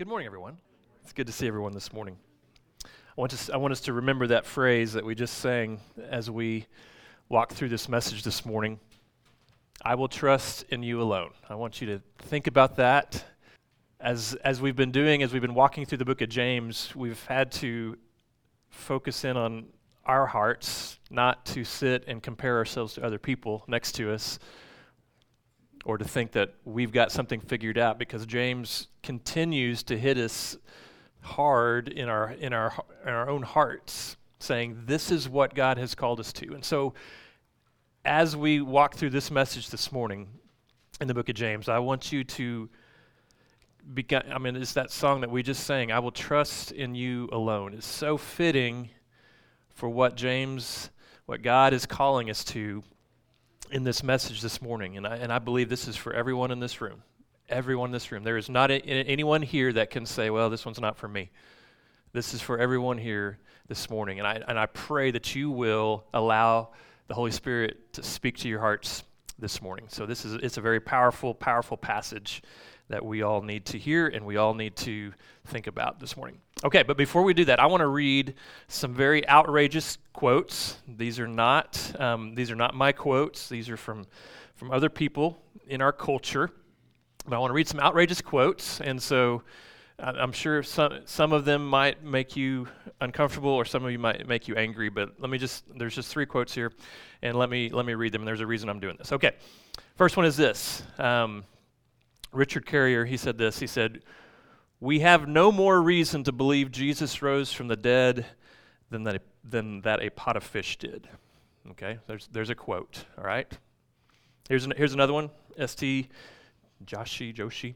Good morning, everyone. It's good to see everyone this morning. I want us to remember that phrase that we just sang as we walk through this message this morning. I will trust in you alone. I want you to think about that. As we've been doing, as we've been walking through the book of James, we've had to focus in on our hearts, not to sit and compare ourselves to other people next to us, or to think that we've got something figured out, because James continues to hit us hard in our own hearts, saying this is what God has called us to. And so as we walk through this message this morning in the book of James, I want you to it's that song that we just sang, I will trust in you alone. It's so fitting for what God is calling us to in this message this morning, and I believe this is for everyone in this room. Everyone in this room. There is not anyone here that can say, well, this one's not for me. This is for everyone here this morning, and I pray that you will allow the Holy Spirit to speak to your hearts this morning. So it's a very powerful, powerful passage that we all need to hear and we all need to think about this morning. Okay, but before we do that, I want to read some very outrageous quotes. These are not my quotes. These are from other people in our culture. But I want to read some outrageous quotes, and so I'm sure some of them might make you uncomfortable, or some of you might make you angry. But there's just 3 quotes here, and let me read them. And there's a reason I'm doing this. Okay, first one is this. Richard Carrier, he said this. He said, "We have no more reason to believe Jesus rose from the dead than that a pot of fish did." Okay, there's a quote. All right. Here's another one. St. Joshi.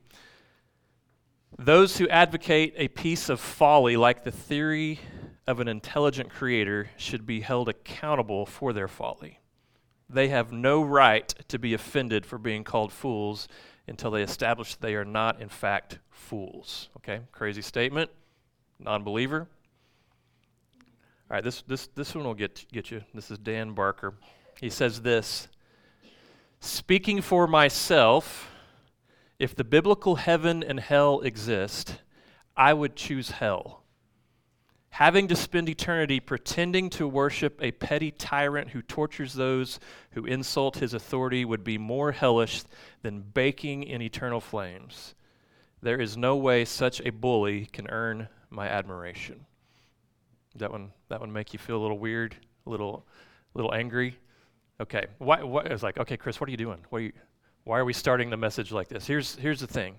"Those who advocate a piece of folly like the theory of an intelligent creator should be held accountable for their folly. They have no right to be offended for being called fools until they establish that they are not, in fact, fools." Okay, crazy statement. Non-believer. All right, this one will get you. This is Dan Barker. He says this: "Speaking for myself, if the biblical heaven and hell exist, I would choose hell. Having to spend eternity pretending to worship a petty tyrant who tortures those who insult his authority would be more hellish than baking in eternal flames. There is no way such a bully can earn my admiration." That one make you feel a little weird, a little angry? Okay. Why? I was like, okay, Chris, what are you doing? Why are we starting the message like this? Here's the thing.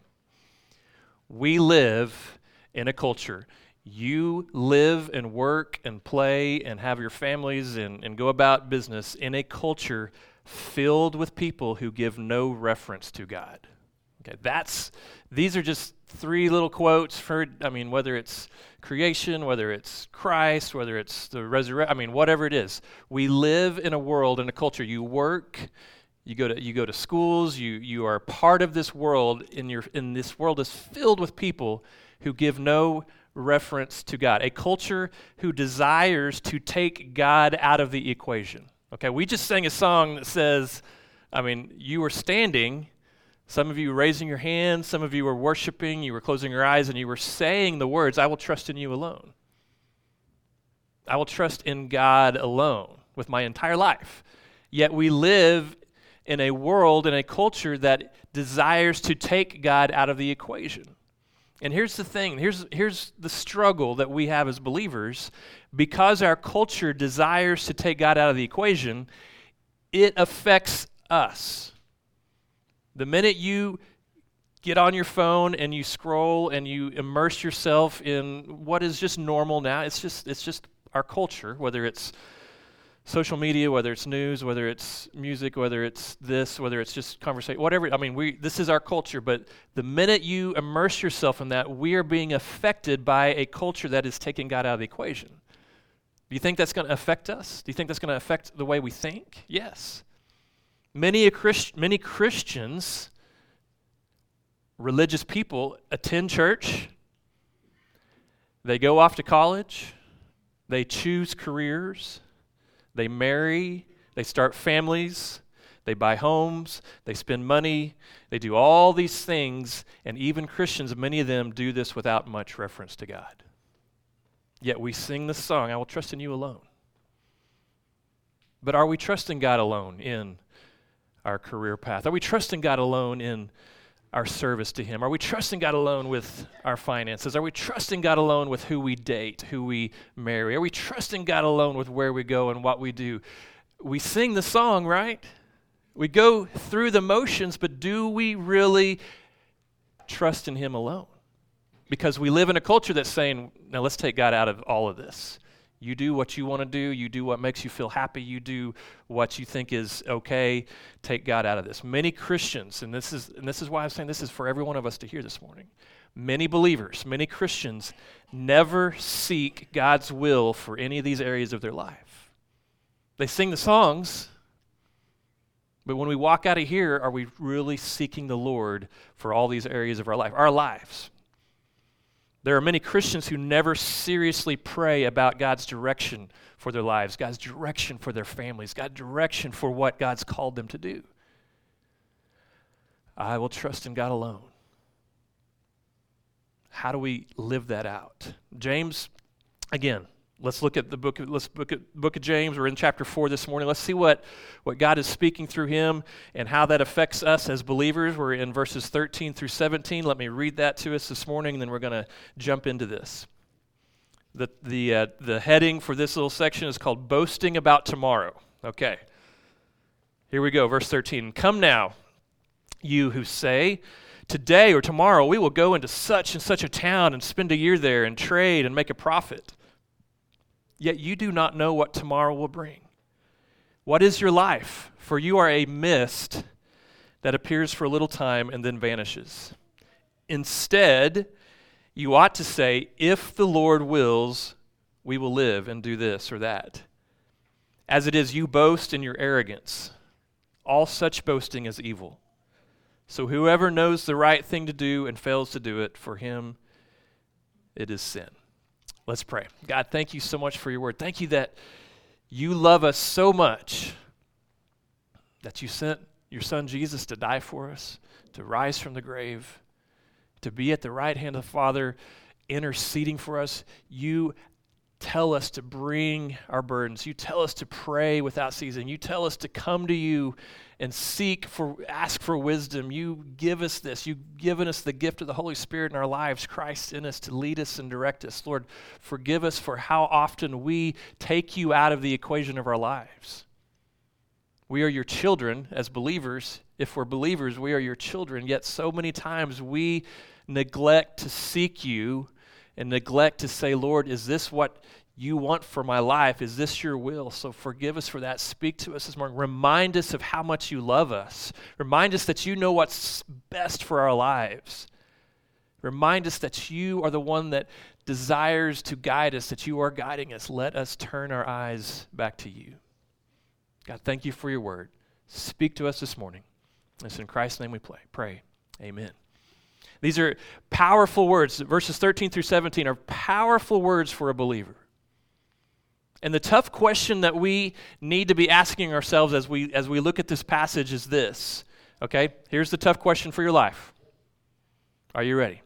We live in a culture. You live and work and play and have your families and go about business in a culture filled with people who give no reference to God. Okay, these are just 3 little quotes whether it's creation, whether it's Christ, whether it's the resurrection, whatever it is. We live in a world, in a culture. You work, you go to schools, you are part of this world, and this world is filled with people who give no reference to God. A culture who desires to take God out of the equation. Okay, we just sang a song that says, you were standing, some of you raising your hands, some of you were worshiping, you were closing your eyes, and you were saying the words, I will trust in you alone. I will trust in God alone with my entire life. Yet we live in a world, in a culture that desires to take God out of the equation. And here's the thing, here's the struggle that we have as believers. Because our culture desires to take God out of the equation, it affects us. The minute you get on your phone and you scroll and you immerse yourself in what is just normal now, it's just our culture, whether it's social media, whether it's news, whether it's music, whether it's this, whether it's just conversation, whatever. This is our culture, but the minute you immerse yourself in that, we are being affected by a culture that is taking God out of the equation. Do you think that's going to affect us? Do you think that's going to affect the way we think? Yes. Many Christians, religious people, attend church. They go off to college. They choose careers. They marry, they start families, They buy homes, they spend money, they do all these things, and even Christians, many of them do this without much reference to God. Yet we sing the song, I will trust in you alone. But are we trusting God alone in our career path? Are we trusting God alone in our service to Him? Are we trusting God alone with our finances? Are we trusting God alone with who we date, who we marry? Are we trusting God alone with where we go and what we do? We sing the song, right? We go through the motions, but do we really trust in Him alone? Because we live in a culture that's saying, now let's take God out of all of this. You do what you want to do. You do what makes you feel happy. You do what you think is okay. Take God out of this. Many Christians, and this is why I'm saying this is for every one of us to hear this morning. Many believers, many Christians never seek God's will for any of these areas of their life. They sing the songs, but when we walk out of here, are we really seeking the Lord for all these areas of our life? Our lives. There are many Christians who never seriously pray about God's direction for their lives, God's direction for their families, God's direction for what God's called them to do. I will trust in God alone. How do we live that out? James, again, let's look at the book of James. We're in chapter 4 this morning. Let's see what God is speaking through him and how that affects us as believers. We're in verses 13 through 17. Let me read that to us this morning, and then we're going to jump into this. The heading for this little section is called Boasting About Tomorrow. Okay, here we go, verse 13. Come now, you who say, today or tomorrow we will go into such and such a town and spend a year there and trade and make a profit. Yet you do not know what tomorrow will bring. What is your life? For you are a mist that appears for a little time and then vanishes. Instead, you ought to say, if the Lord wills, we will live and do this or that. As it is, you boast in your arrogance. All such boasting is evil. So whoever knows the right thing to do and fails to do it, for him it is sin. Let's pray. God, thank you so much for your word. Thank you that you love us so much that you sent your son Jesus to die for us, to rise from the grave, to be at the right hand of the Father, interceding for us. You tell us to bring our burdens. You tell us to pray without ceasing. You tell us to come to you and ask for wisdom. You give us this. You've given us the gift of the Holy Spirit in our lives, Christ in us to lead us and direct us. Lord, forgive us for how often we take you out of the equation of our lives. We are your children as believers. If we're believers, we are your children. Yet so many times we neglect to seek you and neglect to say, Lord, is this what you want for my life? Is this your will? So forgive us for that. Speak to us this morning. Remind us of how much you love us. Remind us that you know what's best for our lives. Remind us that you are the one that desires to guide us, that you are guiding us. Let us turn our eyes back to you. God, thank you for your word. Speak to us this morning. It's in Christ's name we pray. Amen. These are powerful words. Verses 13 through 17 are powerful words for a believer. And the tough question that we need to be asking ourselves as we look at this passage is this. Okay, here's the tough question for your life. Are you ready?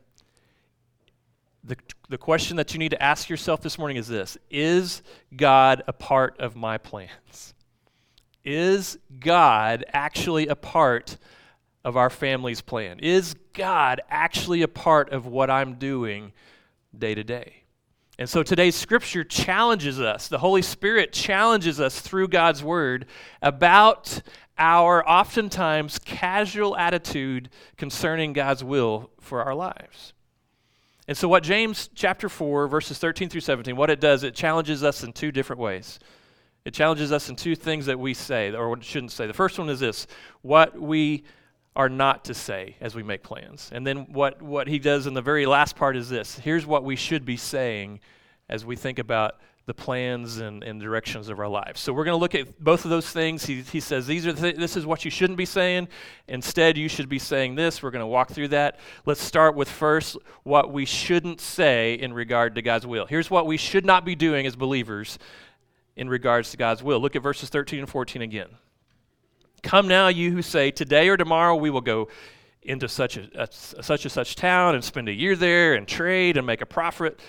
The question that you need to ask yourself this morning is this. Is God a part of my plans? Is God actually a part of our family's plan? Is God actually a part of what I'm doing day to day? And so today's scripture challenges us. The Holy Spirit challenges us through God's word about our oftentimes casual attitude concerning God's will for our lives. And so what James chapter 4, verses 13 through 17, what it does, it challenges us in two different ways. It challenges us in two things that we say, or what shouldn't say. The first one is this, what we are not to say as we make plans. And then what he does in the very last part is this. Here's what we should be saying as we think about the plans and directions of our lives. So we're going to look at both of those things. He says, this is what you shouldn't be saying. Instead, you should be saying this. We're going to walk through that. Let's start with first what we shouldn't say in regard to God's will. Here's what we should not be doing as believers in regards to God's will. Look at verses 13 and 14 again. Come now, you who say, today or tomorrow we will go into such and such town and spend a year there and trade and make a profit.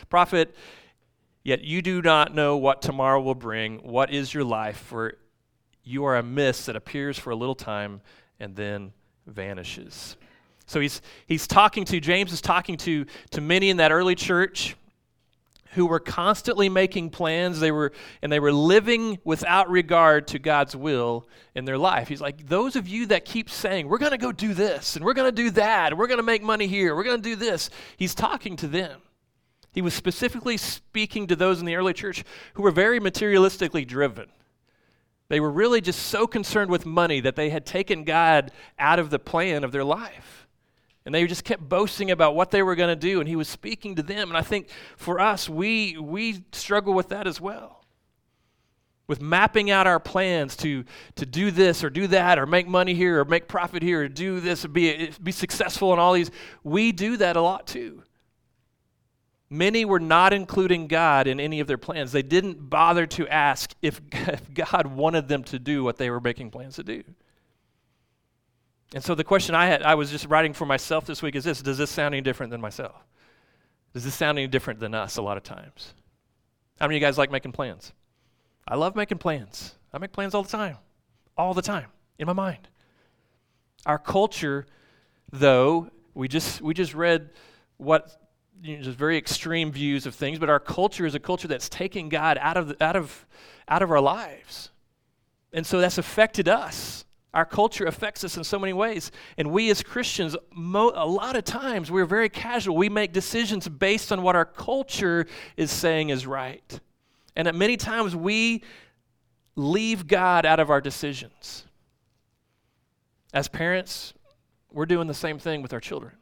Yet you do not know what tomorrow will bring. What is your life? For you are a mist that appears for a little time and then vanishes. So James is talking to many in that early church who were constantly making plans. They were living without regard to God's will in their life. He's like, those of you that keep saying, we're going to go do this, and we're going to do that, and we're going to make money here, we're going to do this. He's talking to them. He was specifically speaking to those in the early church who were very materialistically driven. They were really just so concerned with money that they had taken God out of the plan of their life. And they just kept boasting about what they were going to do, and he was speaking to them. And I think for us, we struggle with that as well. With mapping out our plans to do this or do that or make money here or make profit here or do this or be successful in all these. We do that a lot too. Many were not including God in any of their plans. They didn't bother to ask if God wanted them to do what they were making plans to do. And so the question I was just writing for myself this week is this: does this sound any different than myself? Does this sound any different than us a lot of times? How many of you guys like making plans? I love making plans. I make plans all the time, in my mind. Our culture, though, we just read what just very extreme views of things, but our culture is a culture that's taking God out of our lives, and so that's affected us. Our culture affects us in so many ways. And we as Christians, a lot of times, we're very casual. We make decisions based on what our culture is saying is right. And at many times, we leave God out of our decisions. As parents, we're doing the same thing with our children.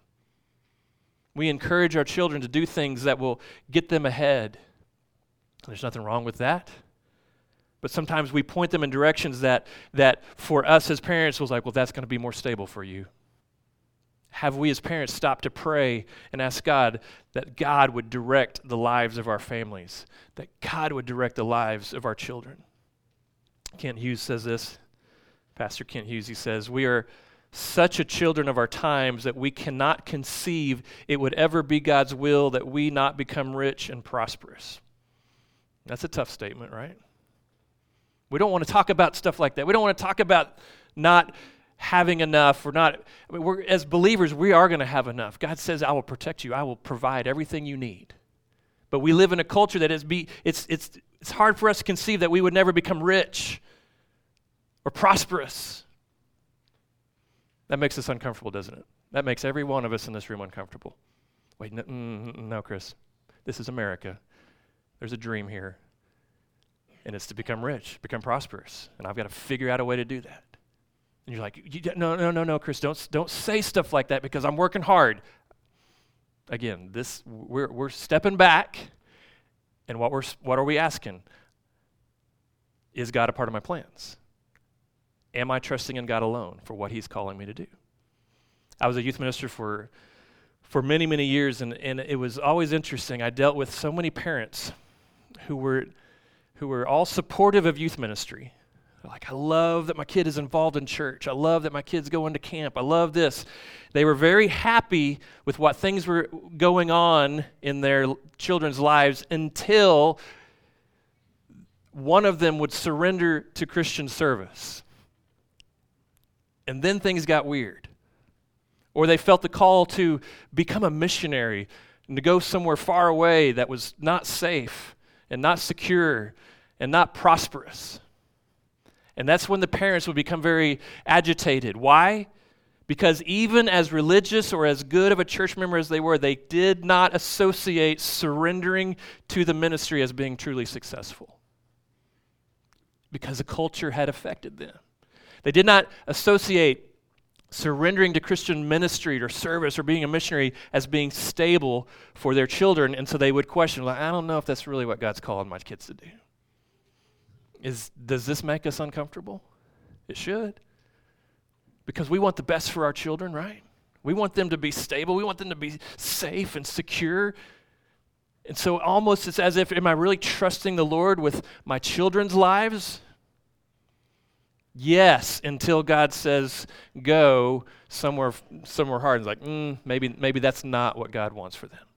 We encourage our children to do things that will get them ahead. There's nothing wrong with that. But sometimes we point them in directions that for us as parents was like, well, that's going to be more stable for you. Have we as parents stopped to pray and ask God that God would direct the lives of our families, that God would direct the lives of our children? Kent Hughes says this, Pastor Kent Hughes, he says, we are such a children of our times that we cannot conceive it would ever be God's will that we not become rich and prosperous. That's a tough statement, right? We don't want to talk about stuff like that. We don't want to talk about not having enough or not. As believers, we are going to have enough. God says, I will protect you. I will provide everything you need. But we live in a culture that it's hard for us to conceive that we would never become rich or prosperous. That makes us uncomfortable, doesn't it? That makes every one of us in this room uncomfortable. Wait, no, Chris. This is America. There's a dream here. And it's to become rich, become prosperous. And I've got to figure out a way to do that. And you're like, no, Chris, don't say stuff like that because I'm working hard. Again, we're stepping back, and what are we asking? Is God a part of my plans? Am I trusting in God alone for what He's calling me to do? I was a youth minister for many, many years, and it was always interesting. I dealt with so many parents who were all supportive of youth ministry. Like, I love that my kid is involved in church. I love that my kid's going to camp. I love this. They were very happy with what things were going on in their children's lives until one of them would surrender to Christian service. And then things got weird. Or they felt the call to become a missionary and to go somewhere far away that was not safe and not secure and not prosperous. And that's when the parents would become very agitated. Why? Because even as religious or as good of a church member as they were, they did not associate surrendering to the ministry as being truly successful. Because the culture had affected them. They did not associate surrendering to Christian ministry or service or being a missionary as being stable for their children, and so they would question, like, I don't know if that's really what God's calling my kids to do. Does this make us uncomfortable? It should. Because we want the best for our children, right? We want them to be stable. We want them to be safe and secure. And so almost it's as if, am I really trusting the Lord with my children's lives? Yes, until God says go somewhere hard. It's like, maybe that's not what God wants for them.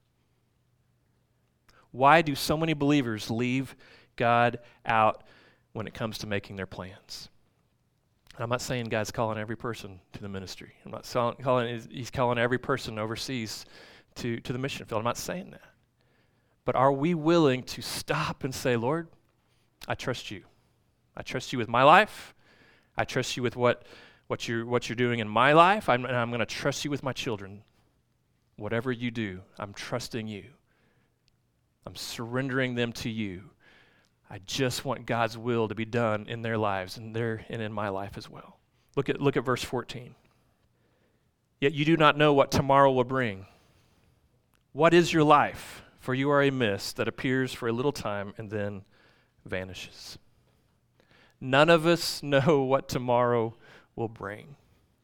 Why do so many believers leave God out when it comes to making their plans? I'm not saying God's calling every person to the ministry. I'm not he's calling every person overseas to the mission field. I'm not saying that. But are we willing to stop and say, Lord, I trust you. I trust you with my life. I trust you with what you're doing in my life. And I'm going to trust you with my children. Whatever you do, I'm trusting you. I'm surrendering them to you. I just want God's will to be done in their lives and in my life as well. Look at verse 14. Yet you do not know what tomorrow will bring. What is your life? For you are a mist that appears for a little time and then vanishes. None of us know what tomorrow will bring.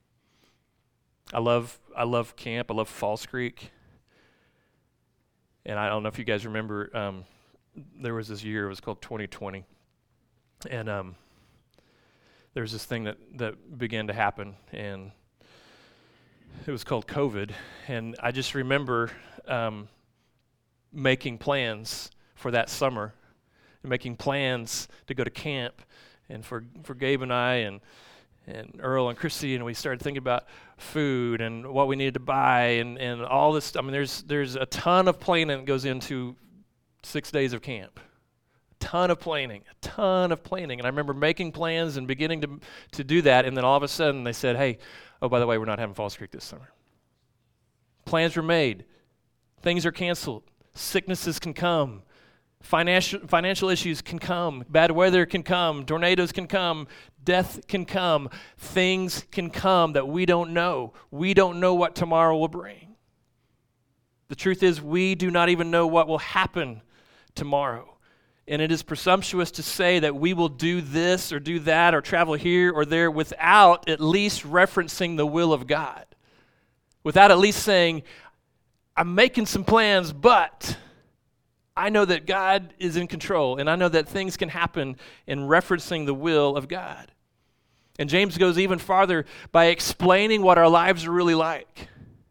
I love camp. I love Falls Creek. And I don't know if you guys remember, there was this year, it was called 2020. And there was this thing that began to happen, and it was called COVID. And I just remember making plans for that summer, and making plans to go to camp, and for Gabe and I and Earl and Chrissy, and we started thinking about food and what we needed to buy and all this. I mean, there's a ton of planning that goes into 6 days of camp. A ton of planning. And I remember making plans and beginning to do that, and then all of a sudden they said, hey, oh, by the way, we're not having Falls Creek this summer. Plans were made. Things are canceled. Sicknesses can come. Financial issues can come. Bad weather can come. Tornadoes can come. Death can come. Things can come that we don't know. We don't know what tomorrow will bring. The truth is, we do not even know what will happen tomorrow. And it is presumptuous to say that we will do this or do that or travel here or there without at least referencing the will of God. Without at least saying, I'm making some plans, but I know that God is in control, and I know that things can happen in referencing the will of God. And James goes even farther by explaining what our lives are really like.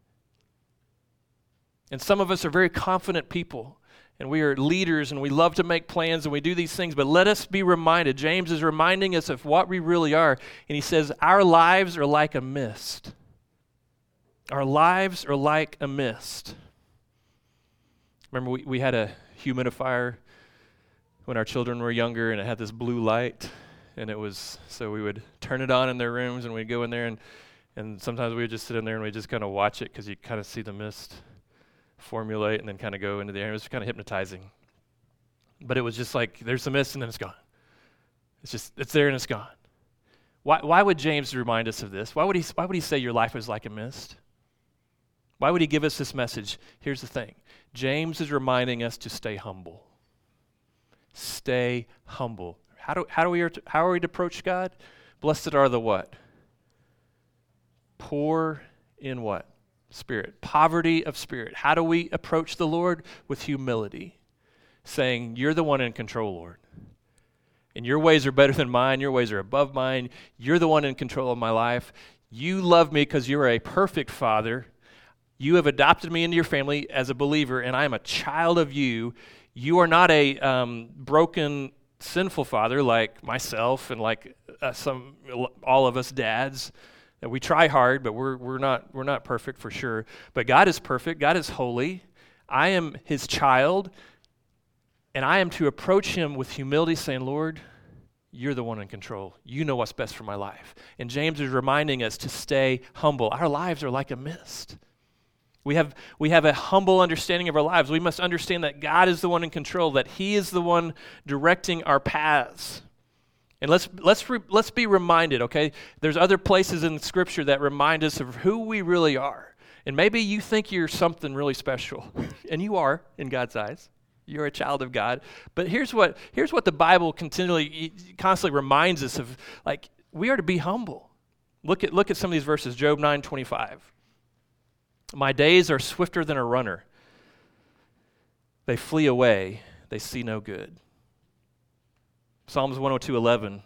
And some of us are very confident people, and we are leaders, and we love to make plans, and we do these things, but let us be reminded. James is reminding us of what we really are, and he says, our lives are like a mist. Our lives are like a mist. Remember, we had a humidifier when our children were younger, and it had this blue light, and it was, so we would turn it on in their rooms, and we'd go in there, and sometimes we would just sit in there and we'd just kind of watch it, because you kind of see the mist formulate and then kind of go into the air. It was kind of hypnotizing. But it was just like, there's the mist, and then it's gone. It's there and it's gone. Why would James remind us of this? Why would he say your life is like a mist? Why would he give us this message? Here's the thing. James is reminding us to stay humble. Stay humble. How are we to approach God? Blessed are the what? Poor in what? Spirit. Poverty of spirit. How do we approach the Lord? With humility. Saying, you're the one in control, Lord. And your ways are better than mine. Your ways are above mine. You're the one in control of my life. You love me because you're a perfect Father. You have adopted me into your family as a believer, and I am a child of you. You are not a broken, sinful father like myself and like all of us dads. That we try hard, but we're not perfect for sure. But God is perfect. God is holy. I am His child, and I am to approach Him with humility, saying, Lord, you're the one in control. You know what's best for my life. And James is reminding us to stay humble. Our lives are like a mist. We have a humble understanding of our lives. We must understand that God is the one in control, that He is the one directing our paths. And let's be reminded, okay? There's other places in Scripture that remind us of who we really are. And maybe you think you're something really special, and you are in God's eyes. You're a child of God. But here's what the Bible constantly reminds us of. Like, we are to be humble. Look at some of these verses. Job 9:25. My days are swifter than a runner. They flee away. They see no good. Psalms 102:11.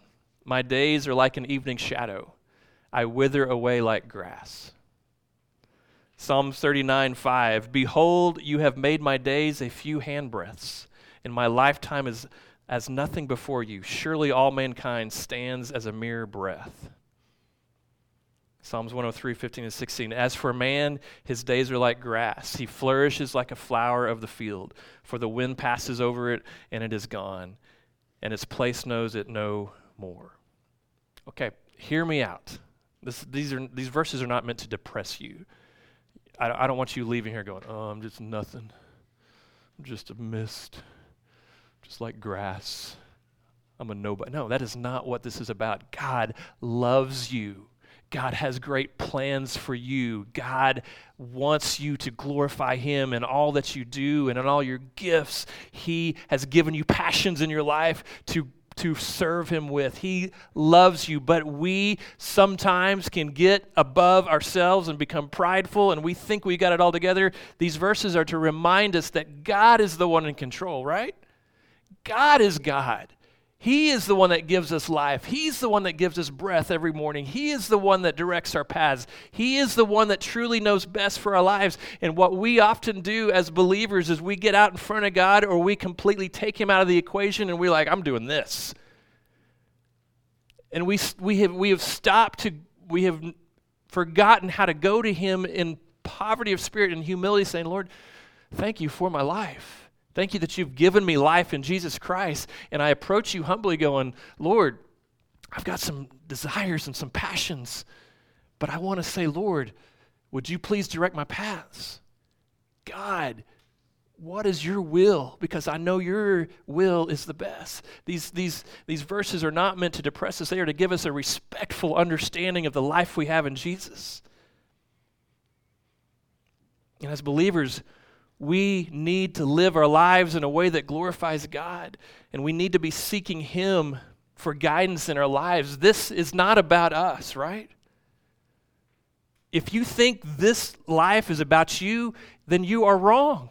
My days are like an evening shadow. I wither away like grass. Psalm 39:5. Behold, you have made my days a few handbreadths, and my lifetime is as nothing before you. Surely all mankind stands as a mere breath. Psalms 103:15-16. As for man, his days are like grass. He flourishes like a flower of the field, for the wind passes over it, and it is gone, and its place knows it no more. Okay, hear me out. These verses are not meant to depress you. I don't want you leaving here going, oh, I'm just nothing. I'm just a mist, just like grass. I'm a nobody. No, that is not what this is about. God loves you. God has great plans for you. God wants you to glorify Him in all that you do and in all your gifts. He has given you passions in your life to serve Him with. He loves you, but we sometimes can get above ourselves and become prideful, and we think we got it all together. These verses are to remind us that God is the one in control, right? God is God. He is the one that gives us life. He's the one that gives us breath every morning. He is the one that directs our paths. He is the one that truly knows best for our lives. And what we often do as believers is we get out in front of God, or we completely take Him out of the equation, and we're like, I'm doing this. And we have forgotten how to go to Him in poverty of spirit and humility, saying, Lord, thank you for my life. Thank you that you've given me life in Jesus Christ. And I approach you humbly going, Lord, I've got some desires and some passions, but I want to say, Lord, would you please direct my paths? God, what is your will? Because I know your will is the best. These verses are not meant to depress us. They are to give us a respectful understanding of the life we have in Jesus. And as believers, we need to live our lives in a way that glorifies God, and we need to be seeking Him for guidance in our lives. This is not about us, right? If you think this life is about you, then you are wrong.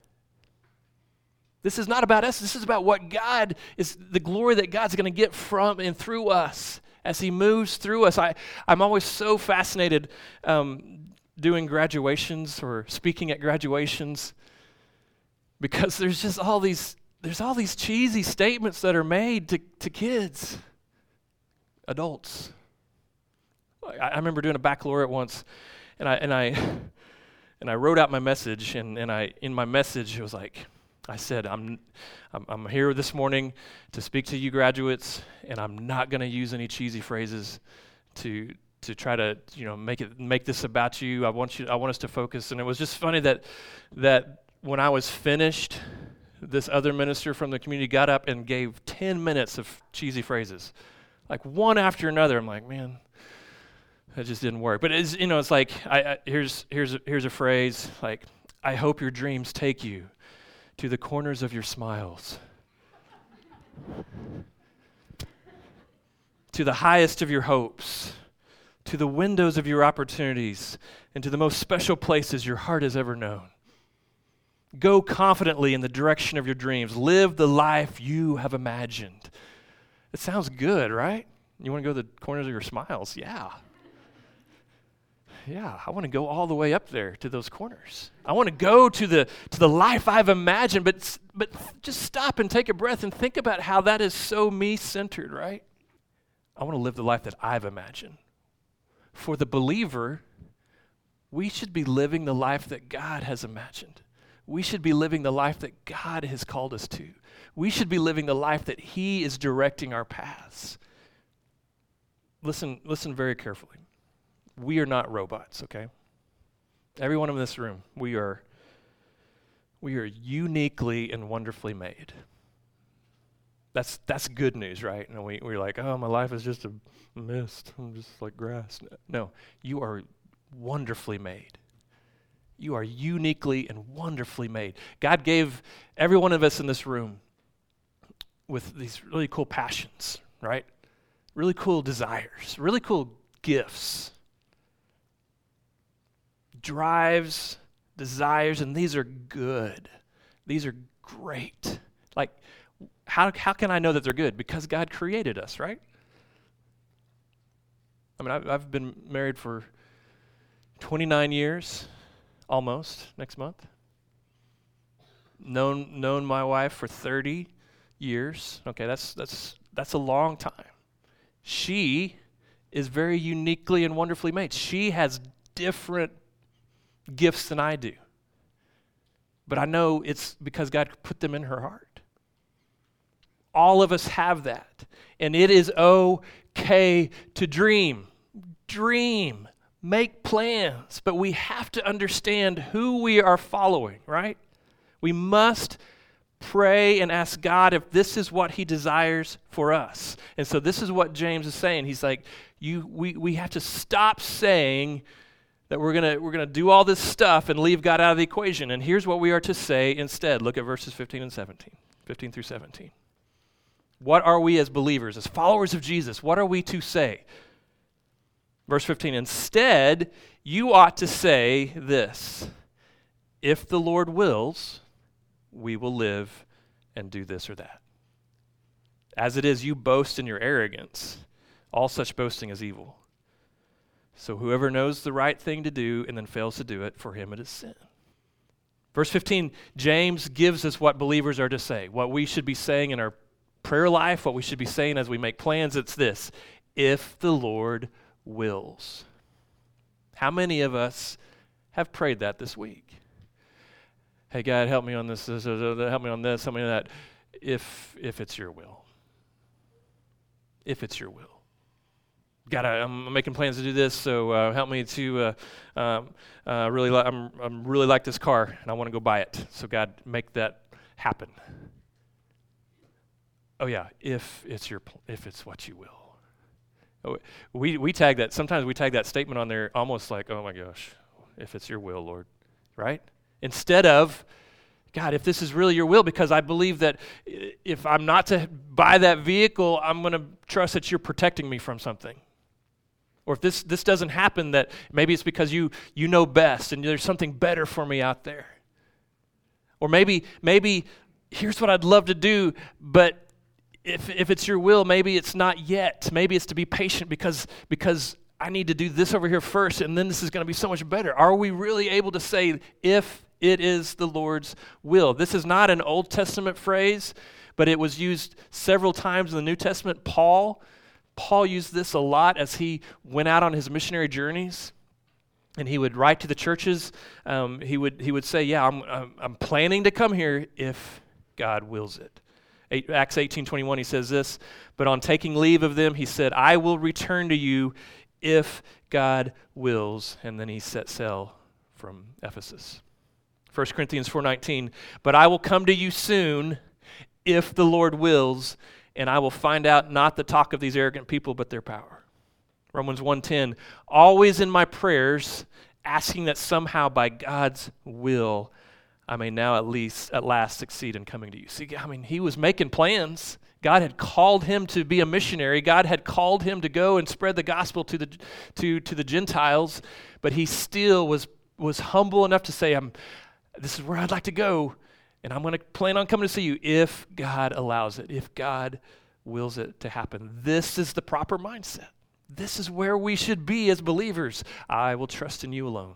This is not about us. This is about what God is, the glory that God's going to get from and through us as He moves through us. I'm always so fascinated doing graduations or speaking at graduations, because there's all these cheesy statements that are made to kids, adults. I remember doing a baccalaureate once, and I wrote out my message, and in my message it was like, I said, I'm here this morning to speak to you graduates, and I'm not going to use any cheesy phrases to try to make this about you. I want us to focus. And it was just funny that when I was finished, this other minister from the community got up and gave 10 minutes of cheesy phrases, like one after another. I'm like, man, that just didn't work. But it's like here's a phrase like, I hope your dreams take you to the corners of your smiles, to the highest of your hopes, to the windows of your opportunities, and to the most special places your heart has ever known. Go confidently in the direction of your dreams. Live the life you have imagined. It sounds good, right? You want to go to the corners of your smiles? Yeah. Yeah, I want to go all the way up there to those corners. I want to go to the life I've imagined, but just stop and take a breath and think about how that is so me-centered, right? I want to live the life that I've imagined. For the believer, we should be living the life that God has imagined. We should be living the life that God has called us to. We should be living the life that He is directing our paths. Listen very carefully. We are not robots, okay? Everyone in this room, we are uniquely and wonderfully made. That's good news, right? And we're like, oh, my life is just a mist. I'm just like grass. No, you are wonderfully made. You are uniquely and wonderfully made. God gave every one of us in this room with these really cool passions, right? Really cool desires, really cool gifts, drives, desires, and these are good. These are great. Like, how can I know that they're good? Because God created us, right? I mean, I've been married for 29 years, almost, next month. Known my wife for 30 years. Okay, that's a long time. She is very uniquely and wonderfully made. She has different gifts than I do. But I know it's because God put them in her heart. All of us have that. And it is okay to dream. Dream. Make plans. But we have to understand who we are following, right? We must pray and ask God if this is what he desires for us. And so this is what James is saying. He's like, we have to stop saying that we're gonna do all this stuff and leave God out of the equation. And here's what we are to say instead. Look at verses 15 and 17, 15 through 17. What are we as believers, as followers of Jesus? What are we to say? Verse 15, instead, you ought to say this: if the Lord wills, we will live and do this or that. As it is, you boast in your arrogance. All such boasting is evil. So whoever knows the right thing to do and then fails to do it, for him it is sin. Verse 15, James gives us what believers are to say, what we should be saying in our prayer life, what we should be saying as we make plans. It's this: if the Lord wills. How many of us have prayed that this week? Hey, God, help me on this, help me on this, help me on that. If it's your will. If it's your will. God, I'm making plans to do this, so help me to really like this car, and I want to go buy it. So God, make that happen. Oh yeah, if it's what you will. Oh, we tag that. Sometimes we tag that statement on there, almost like, oh my gosh, if it's your will, Lord, right? Instead of, God, if this is really your will, because I believe that if I'm not to buy that vehicle, I'm going to trust that you're protecting me from something. Or if this doesn't happen, that maybe it's because you know best and there's something better for me out there. Or maybe here's what I'd love to do, but if it's your will, maybe it's not yet. Maybe it's to be patient because I need to do this over here first, and then this is going to be so much better. Are we really able to say, if it is the Lord's will? This is not an Old Testament phrase, but it was used several times in the New Testament. Paul used this a lot as he went out on his missionary journeys, and he would write to the churches. He would say, yeah, I'm planning to come here if God wills it. Acts 18:21, he says this, but on taking leave of them, he said, I will return to you if God wills. And then he set sail from Ephesus. 1 Corinthians 4:19, but I will come to you soon if the Lord wills, and I will find out not the talk of these arrogant people, but their power. Romans 1:10, always in my prayers, asking that somehow by God's will, I may now at last succeed in coming to you. See, I mean, he was making plans. God had called him to be a missionary. God had called him to go and spread the gospel to the Gentiles, but he still was humble enough to say, this is where I'd like to go, and I'm going to plan on coming to see you if God allows it, if God wills it to happen. This is the proper mindset. This is where we should be as believers. I will trust in you alone.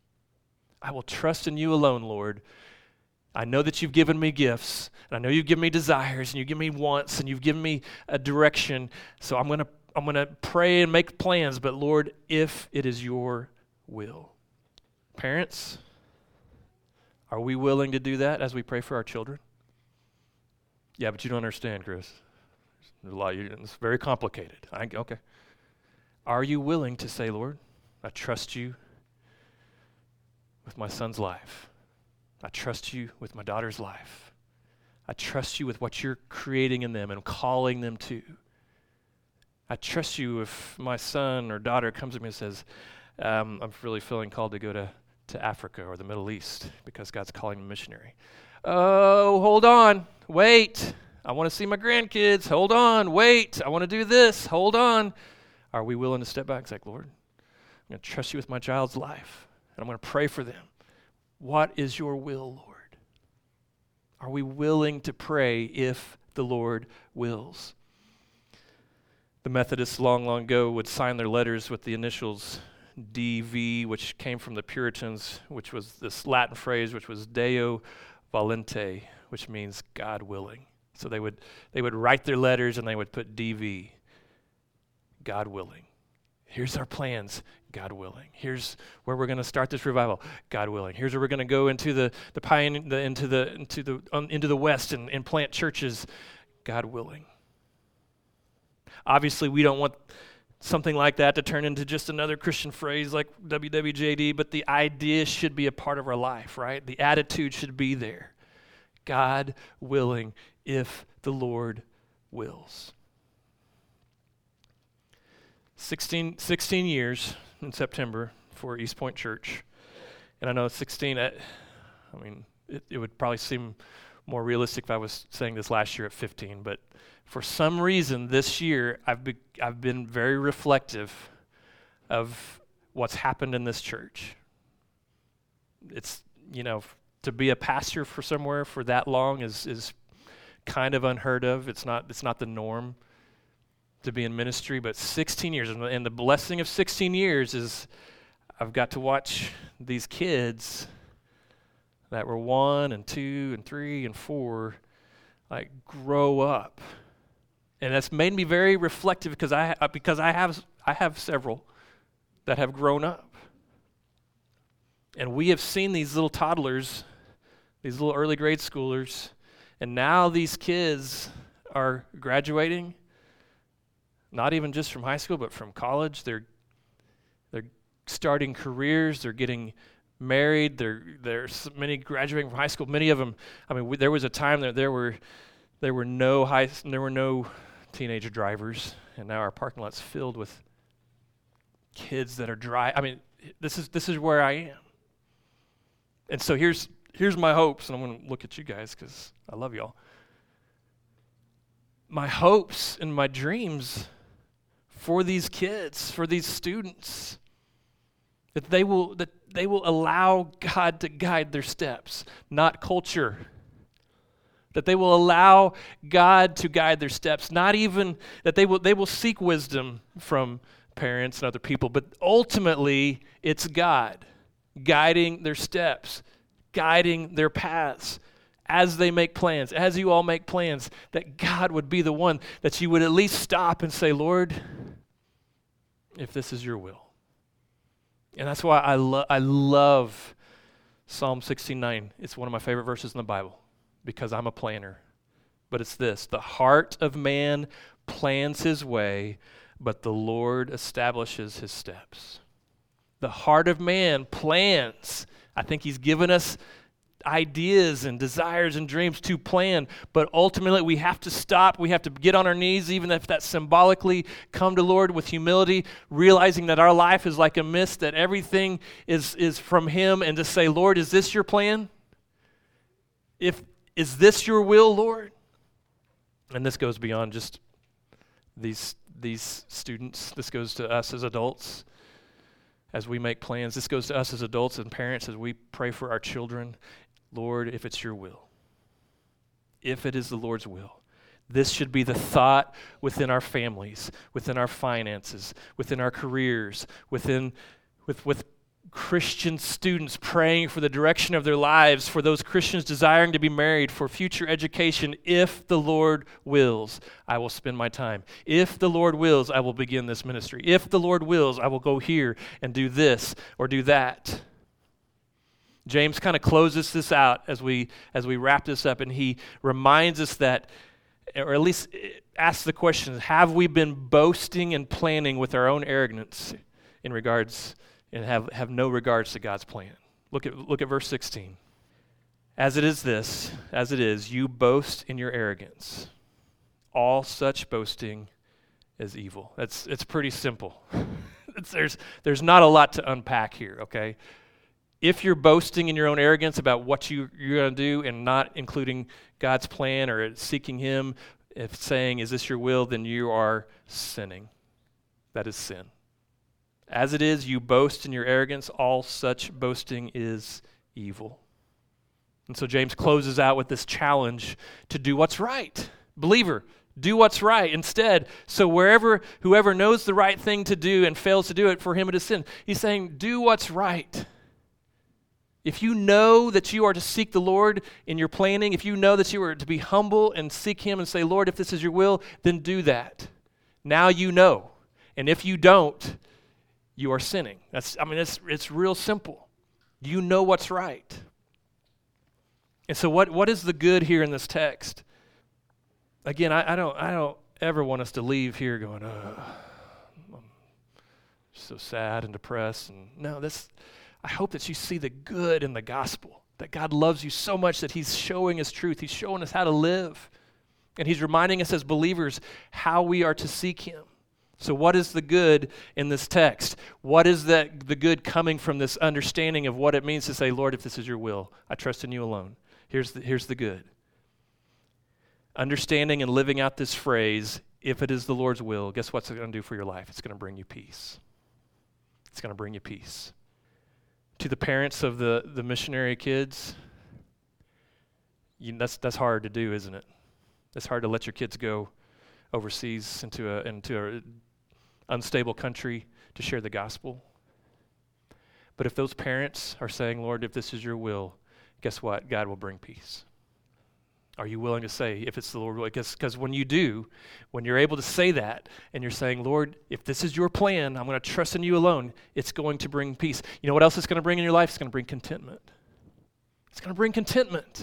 I will trust in you alone, Lord. I know that you've given me gifts, and I know you've given me desires, and you've given me wants, and you've given me a direction. So I'm gonna pray and make plans, but Lord, if it is your will. Parents, are we willing to do that as we pray for our children? Yeah, but you don't understand, Chris. There's a lot. It's very complicated. Okay. Are you willing to say, Lord, I trust you with my son's life. I trust you with my daughter's life. I trust you with what you're creating in them and calling them to. I trust you if my son or daughter comes to me and says, I'm really feeling called to go to Africa or the Middle East because God's calling me missionary. Oh, hold on. Wait. I want to see my grandkids. Hold on. Wait. I want to do this. Hold on. Are we willing to step back and say, Lord, I'm going to trust you with my child's life. I'm going to pray for them. What is your will, Lord? Are we willing to pray if the Lord wills? The Methodists long ago would sign their letters with the initials DV, which came from the Puritans, which was this Latin phrase, which was Deo Volente, which means God willing. So they would write their letters and they would put DV, God willing. Here's our plans, God willing. Here's where we're going to start this revival, God willing. Here's where we're going to go into the West and plant churches, God willing. Obviously, we don't want something like that to turn into just another Christian phrase like WWJD, but the idea should be a part of our life, right? The attitude should be there. God willing, if the Lord wills. 16 years in September for East Point Church. And I know 16, it would probably seem more realistic if I was saying this last year at 15, but for some reason this year I've been very reflective of what's happened in this church. It's, to be a pastor for somewhere for that long is kind of unheard of. It's not the norm to be in ministry, but 16 years, and the blessing of 16 years is I've got to watch these kids that were 1 and 2 and 3 and 4 grow up. And that's made me very reflective because I have several that have grown up. And we have seen these little toddlers, these little early grade schoolers, and now these kids are graduating, not even just from high school, but from college. They're starting careers, they're getting married, there's many graduating from high school. Many of them, there was a time that there were no teenager drivers, and now our parking lot's filled with kids that are this is where I am. And so here's my hopes, and I'm going to look at you guys because I love y'all. My hopes and my dreams for these kids, for these students, that they will allow God to guide their steps, not culture. That they will allow God to guide their steps, not even that they will seek wisdom from parents and other people, but ultimately it's God guiding their steps, guiding their paths as they make plans, as you all make plans, that God would be the one that you would at least stop and say, Lord, if this is your will. And that's why I love Psalm 69. It's one of my favorite verses in the Bible because I'm a planner. But it's this: the heart of man plans his way, but the Lord establishes his steps. The heart of man plans. I think he's given us ideas and desires and dreams to plan, but ultimately we have to stop. We have to get on our knees, even if that's symbolically, come to Lord with humility, realizing that our life is like a mist, that everything is from him, and to say, Lord, is this your plan? Is this your will, Lord? And this goes beyond just these students. This goes to us as adults as we make plans. This goes to us as adults and parents as we pray for our children. Lord, if it's your will, if it is the Lord's will, this should be the thought within our families, within our finances, within our careers, with Christian students praying for the direction of their lives, for those Christians desiring to be married, for future education. If the Lord wills, I will spend my time. If the Lord wills, I will begin this ministry. If the Lord wills, I will go here and do this or do that. James kind of closes this out as we wrap this up, and he reminds us that, or at least asks the question, have we been boasting and planning with our own arrogance in regards and have no regards to God's plan? Look at verse 16. As it is, you boast in your arrogance. All such boasting is evil. It's pretty simple. There's not a lot to unpack here, okay? If you're boasting in your own arrogance about what you're going to do and not including God's plan or seeking him, if saying, is this your will, then you are sinning. That is sin. As it is, you boast in your arrogance. All such boasting is evil. And so James closes out with this challenge to do what's right. Believer, Do what's right instead. So whoever knows the right thing to do and fails to do it, for him it is sin. He's saying, do what's right. If you know that you are to seek the Lord in your planning, if you know that you are to be humble and seek him and say, Lord, if this is your will, then do that. Now you know. And if you don't, you are sinning. It's real simple. You know what's right. And so what is the good here in this text? Again, I don't ever want us to leave here going, I'm so sad and depressed. And no, I hope that you see the good in the gospel, that God loves you so much that he's showing his truth. He's showing us how to live. And he's reminding us as believers how we are to seek him. So what is the good in this text? What is the good coming from this understanding of what it means to say, Lord, if this is your will, I trust in you alone. Here's the good. Understanding and living out this phrase, if it is the Lord's will, guess what's it going to do for your life? It's going to bring you peace. It's going to bring you peace. To the parents of the missionary kids, that's hard to do, isn't it? It's hard to let your kids go overseas into a unstable country to share the gospel. But if those parents are saying, Lord, if this is your will, guess what? God will bring peace. Are you willing to say, if it's the Lord's will? Because when you do, when you're able to say that, and you're saying, Lord, if this is your plan, I'm going to trust in you alone, it's going to bring peace. You know what else it's going to bring in your life? It's going to bring contentment. It's going to bring contentment.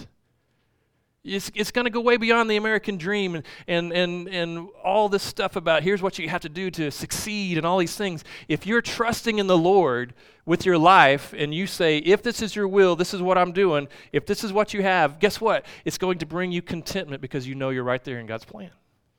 It's going to go way beyond the American dream and all this stuff about here's what you have to do to succeed and all these things. If you're trusting in the Lord with your life and you say, if this is your will, this is what I'm doing, if this is what you have, guess what? It's going to bring you contentment because you know you're right there in God's plan.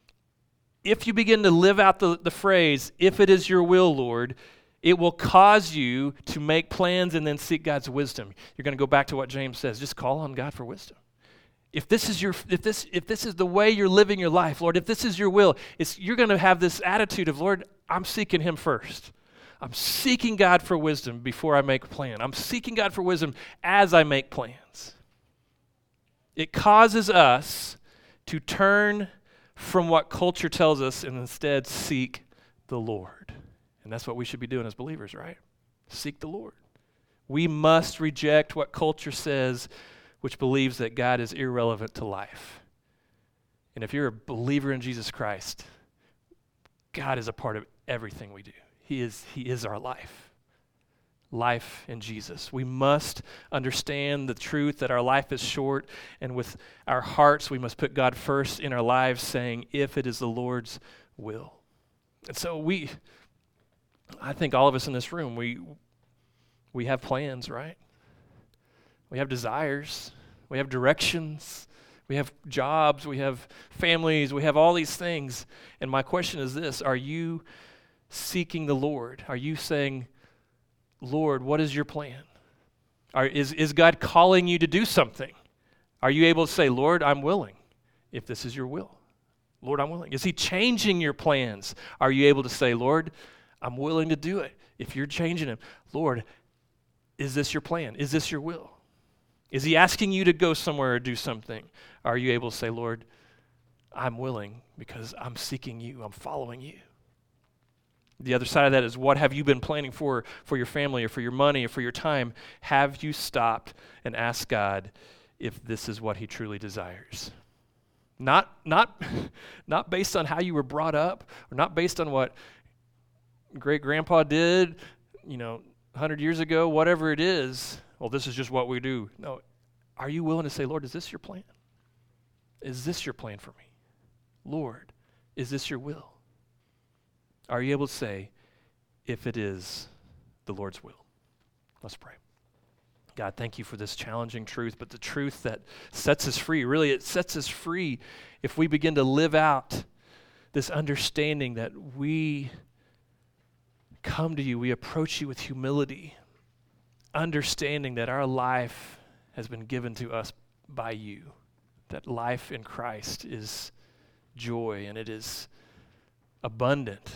If you begin to live out the phrase, if it is your will, Lord, it will cause you to make plans and then seek God's wisdom. You're going to go back to what James says. Just call on God for wisdom. If this is the way you're living your life, Lord, if this is your will, you're going to have this attitude of, Lord, I'm seeking him first. I'm seeking God for wisdom before I make a plan. I'm seeking God for wisdom as I make plans. It causes us to turn from what culture tells us and instead seek the Lord. And that's what we should be doing as believers, right? Seek the Lord. We must reject what culture says, which believes that God is irrelevant to life. And if you're a believer in Jesus Christ, God is a part of everything we do. He is our life. Life in Jesus. We must understand the truth that our life is short, and with our hearts we must put God first in our lives, saying, if it is the Lord's will. And so I think all of us in this room, we have plans, right? We have desires, we have directions, we have jobs, we have families, we have all these things. And my question is this, are you seeking the Lord? Are you saying, Lord, what is your plan? Is God calling you to do something? Are you able to say, Lord, I'm willing, if this is your will? Lord, I'm willing. Is he changing your plans? Are you able to say, Lord, I'm willing to do it? If you're changing them, Lord, is this your plan? Is this your will? Is he asking you to go somewhere or do something? Are you able to say, Lord, I'm willing because I'm seeking you, I'm following you? The other side of that is, what have you been planning for your family or for your money or for your time? Have you stopped and asked God if this is what he truly desires? Not based on how you were brought up, or not based on what great-grandpa did, 100 years ago, whatever it is. Well, this is just what we do. No. Are you willing to say, Lord, is this your plan? Is this your plan for me? Lord, is this your will? Are you able to say, if it is the Lord's will? Let's pray. God, thank you for this challenging truth, but the truth that sets us free. Really, it sets us free if we begin to live out this understanding that we come to you, we approach you with humility, understanding that our life has been given to us by you, that life in Christ is joy and it is abundant.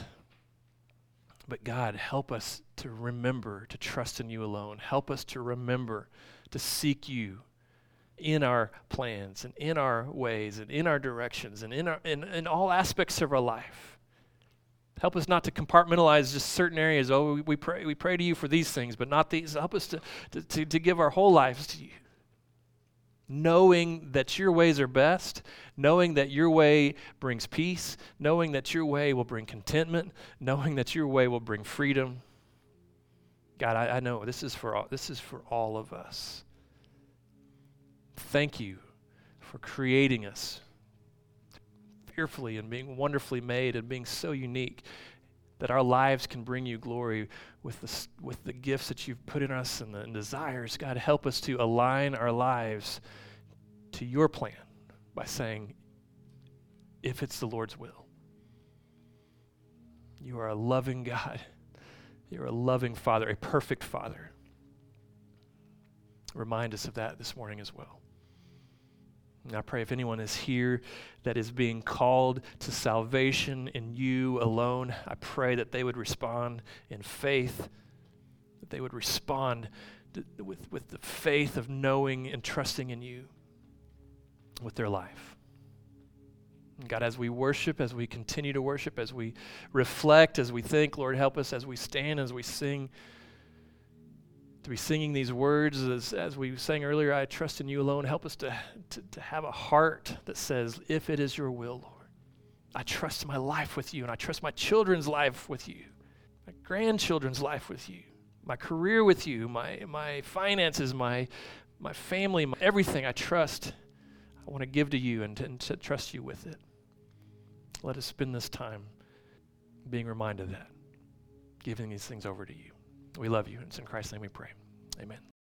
But God, help us to remember to trust in you alone. Help us to remember to seek you in our plans and in our ways and in our directions and in all aspects of our life. Help us not to compartmentalize just certain areas. Oh, we pray to you for these things, but not these. Help us to give our whole lives to you, knowing that your ways are best, knowing that your way brings peace, knowing that your way will bring contentment, knowing that your way will bring freedom. God, I know this is for all of us. Thank you for creating us fearfully and being wonderfully made and being so unique that our lives can bring you glory with the gifts that you've put in us and the desires. God, help us to align our lives to your plan by saying, if it's the Lord's will. You are a loving God. You're a loving Father, a perfect Father. Remind us of that this morning as well. And I pray if anyone is here that is being called to salvation in you alone, I pray that they would respond in faith, that they would respond with the faith of knowing and trusting in you with their life. And God, as we worship, as we continue to worship, as we reflect, as we think, Lord, help us as we stand, as we sing, to be singing these words as we sang earlier, I trust in you alone. Help us to have a heart that says, if it is your will, Lord, I trust my life with you, and I trust my children's life with you, my grandchildren's life with you, my career with you, my finances, my family, everything I trust. I want to give to you and to trust you with it. Let us spend this time being reminded of that, giving these things over to you. We love you. It's in Christ's name we pray. Amen.